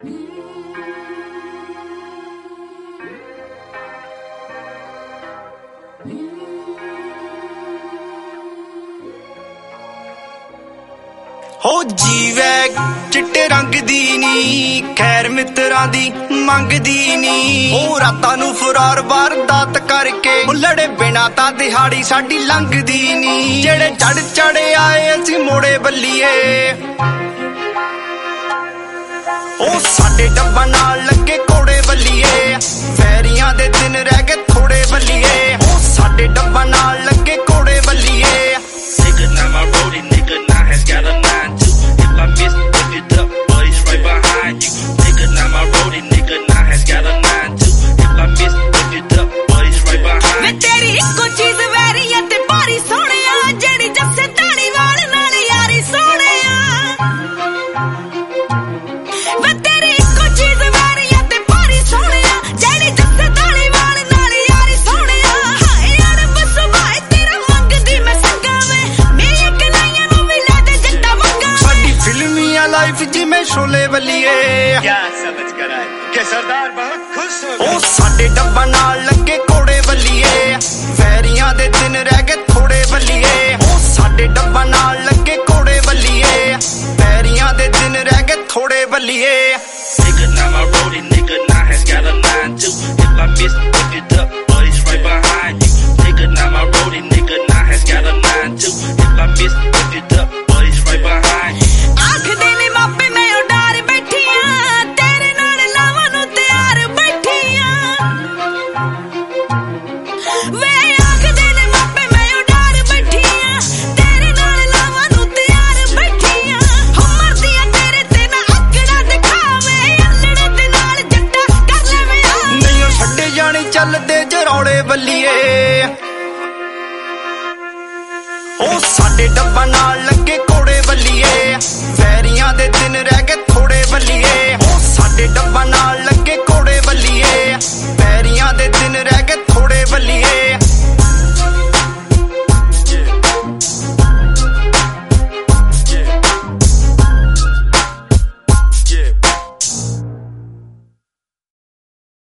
हो जीवे चिट्टे रंग दी नी खैर मित्रां दी मंगदी नी ओ रातां नूं फरार वारदात करके लड़े बिना तां दिहाड़ी साडी लंघदी नी जेड़े चढ़ चढ़े आए असीं मोड़े बल्लीए ओ साडे डब्बा नाल लगे कोड़े बल्लीए फैरियां दे दिन रह गए थोड़े बल्लीए ओ साडे डब्बा नाल लगे कोड़े बल्लीए Nigga, now my roadie nigga now has got a 9-2. If I miss, pick it up, but he's right behind you. Nigga, now my roadie nigga now has got a 9-2. If I miss, pick it up, but he's right behind you. मैं तेरी इक्को चीज vary है ते भारी सोहणिया जेड़ी जस्से दाड़ी वाल नाल यारी सोहणिया मैं तेरी इक्को चीज वैरी है ते भारी सोहणिया जेड़ी जस्से दाड़ी वाल नाल यारी सोहणिया हाय यार बस भाई तेरा मंगदी मैं संगा में मेरी कलाइयां नूं भी ले दे जट्टा मंगा साडी फिल्मिया लाइफ जिवें शोले बल्लीए क्या समझ कर आए कि सरदार बहुत खुश हो ओ साडे डब्बा नाल लगे कोड़े बल्लीए फैरियां दे दिन रह गए थोड़े बल्लीए ओ साडे डब्बा नाल लगे कोड़े बल्लीए फैरियां दे दिन रह गए थोड़े बल्लीए Nigga, now my roadie nigga now has got a 9-2. If I miss, pick it up, but he's right behind you. Nigga, now my roadie nigga now has got a 9-2. If I miss, pick it up, but he's right behind you. आँख देने मापे मैं उडार बैठियां तेरे नाल लावां नूं तैयार बैठियां वे आँख देने मापे मैं उडार बैठियां तेरे नाल लावां नूं तैयार बैठियां हो मरदियां तेरे ते ना आकड़ा दिखावे अल्लड़े दे नाल जट्टा कर लवे नहीं छड्डे जाने चलदे जरौड़े बल्लीए ओ साडे डब्बा नाल लगे कोड़े बल्लीए फैरियां दे दिन रह गए थोड़े बल्लीए